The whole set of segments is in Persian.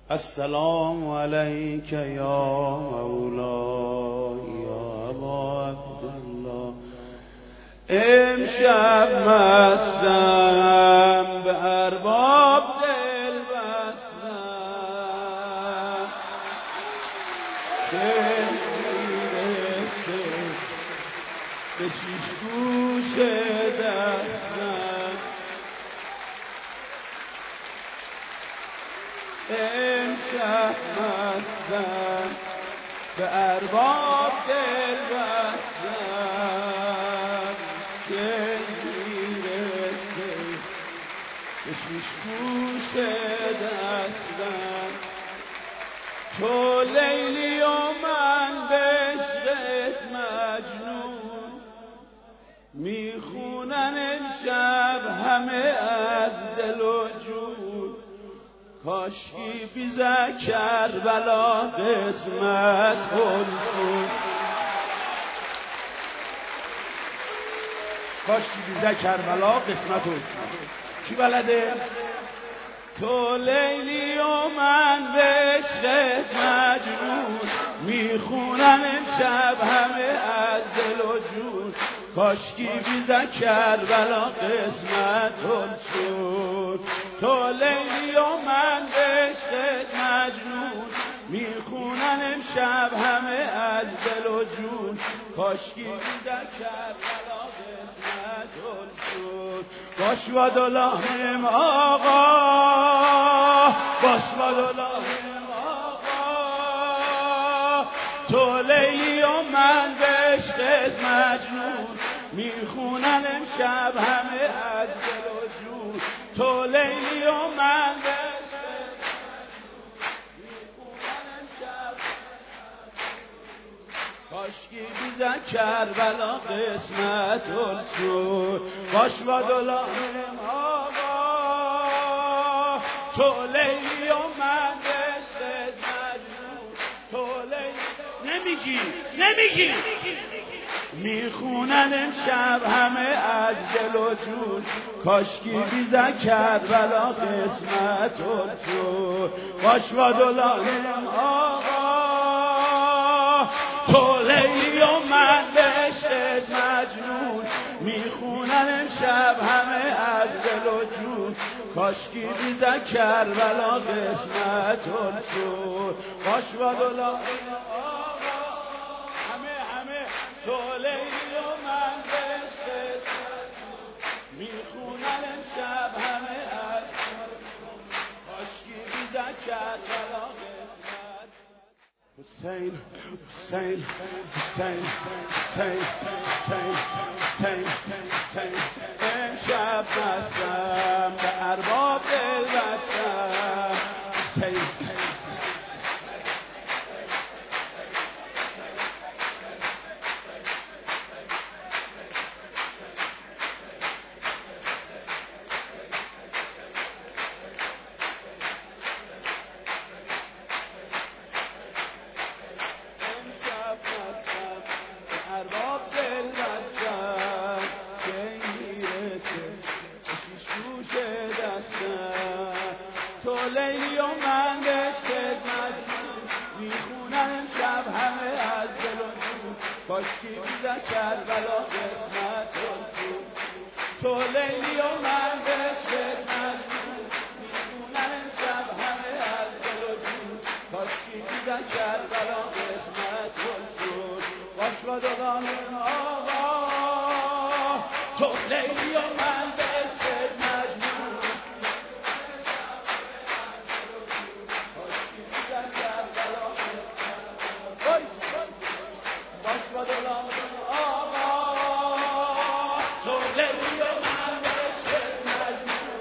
السلام علیک یا مولا یا ابا عبدالله. امشب مستم به ارباب دل بستم، خیلی میرسه به شیش گوش دستم. امشب مستم به ارباب دل بستم، که میرسه به شیش گوش دستم. تو لیلی و من به عشقت مجنون، میخونن امشب همه از دل و جون. کاشکی بیزه کربلا قسمت خلصون، کاشکی بیزه کربلا قسمت خلصون. کی بلده؟ تو لیلی و من به عشقت مجنون، میخونن امشب همه از دل و جون. کاشکی بیزه کربلا قسمت خلصون. تو لیلی و من به عشقت مجنون، میخونن امشب همه از دل و جون. کاشکی بیزه کربلا قسمت خلصون. باش و دلانم آقا، باش و دلانم آقا. تو لیلی و من به عشقت مجنون، میخونن امشب همه از دل و جون. تو لیلی و من به عشقت مجنون، میخونن امشب کاشکی بیزه کربلا قسمت خلصون. باش و دلانم آقا، تو لیلی و من به عشقت مجنون. تو لیلی نمیگی میخونن امشب همه از دل و جون. کاشکی بیزه کربلا قسمت خلصون. باش و دلانم آقا، تو لیلی و من به عشقت مجنون، میخونن امشب همه از دل و جون. کاشکی بیزه کربلا قسمت خلصون. باش و دلانم آقا، همه تو لیلی و من به عشقت مجنون، میخونن امشب همه از کاشکی بیزه کربلا قسمت. حسین حسین حسین حسین حسین حسین حسین. امشب مستم به ارباب دل بستم. حسین ارباب دل بستم، که میرسه به شیش گوش دستم. تو لیلی و من به عشقت مجنون، میخونن امشب همه از دل و جون. کاشکی بیزه کربلا قسمت خلصون. تو لیلی و من به عشقت مجنون، میخونن امشب همه از دل و جون. کاشکی بیزه کربلا قسمت خلصون. باش و دلانم آقا، تو لیلی و من به عشقت مجنون. کاشکی بیزه کربلا باش و دلانم آقا، تو لیلی و من به عشقت مجنون.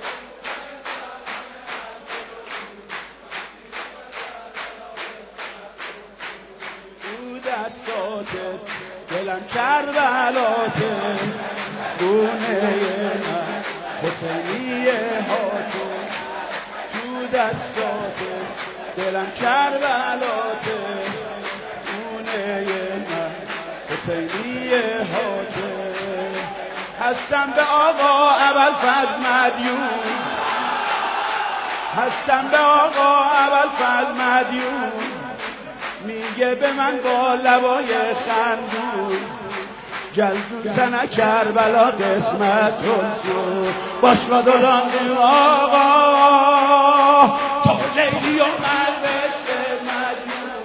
دستاتت دلم کربلاته، خونه من حسینیه هاتو. تو دستاتت دلم کربلاته، خونه من حسینیه هاتو. هستم به آقا ابوالفضل مدیون، هستم به آقا فل مدیون میگه به من با لبای خندون جلدون سنه کربلا قسمت رسول باش و دلان آقا تا لیلی و من بشه مجنون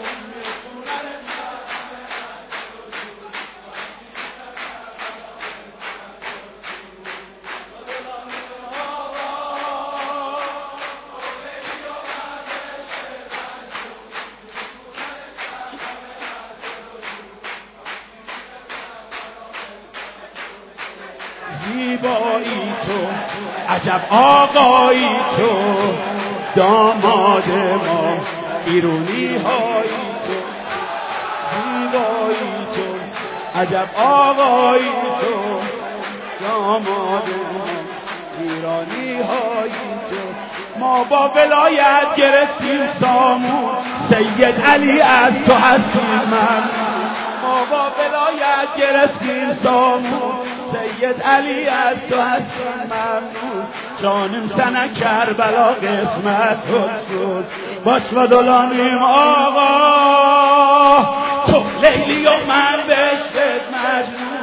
زیبایی تو عجب آقایی تو داماد ما ایرونی هایی تو زیبایی تو عجب آقایی تو داماد ما ایرانی هایی تو ما با ولایت گرفتیم سامون سید علی از تو هستیم ممنون ما با ولایت گرفتیم سامون سید علی از تو هستیم ممنون جانم سنه کربلا قسمت شد باش و دلانیم آقا تو لیلی و من بشت مجنون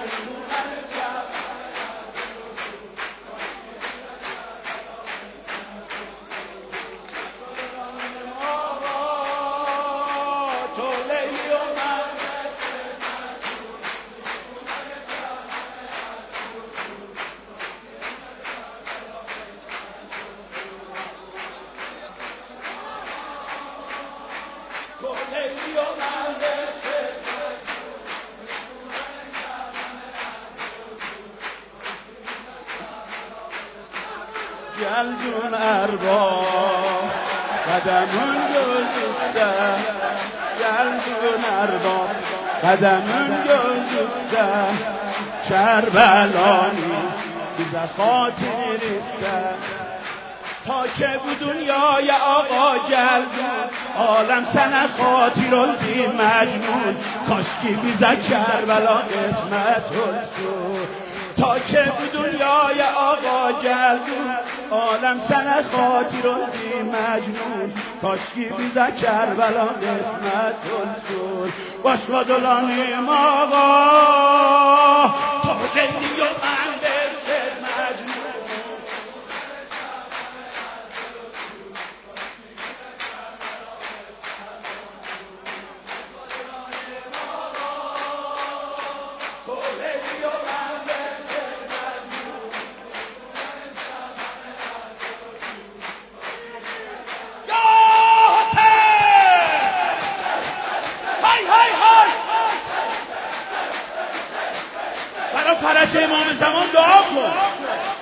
جلدون اربا قدمون گل دوسته جلدون اربا قدمون گل دوسته کربلانی بیزه خاطریسته تا که بود دنیای آقا جلدون عالم سنه خاطرالدی مجنون کاشکی بیزه کربلا قسمت رسول تا که بود دنیای آقا جلدون عالم سنه خاطرالدی مجنون کاشکی بیزه کربلا قسمت رسول باش و دلانیم آقا تا لیلی و من بشه مجنون فرج امام زمان دعا کن